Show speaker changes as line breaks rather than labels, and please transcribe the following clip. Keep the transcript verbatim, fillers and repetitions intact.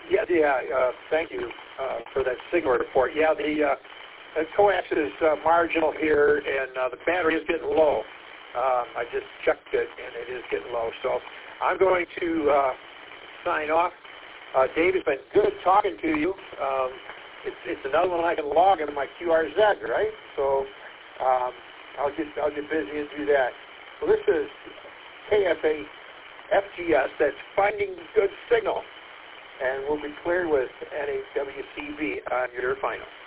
Yeah, yeah. Uh, thank you uh, for that signal report. Yeah, the, uh, the coax is uh, marginal here, and uh, the battery is getting low. Um, I just checked it, and it is getting low. So I'm going to uh, sign off. Uh, Dave, it's been good talking to you. Um, it's, it's another one I can log into my Q R Z, right? So um, I'll get I'll get busy and do that. So this is K F A F G S. That's finding good signal, and we'll be cleared with N A W C B on your final.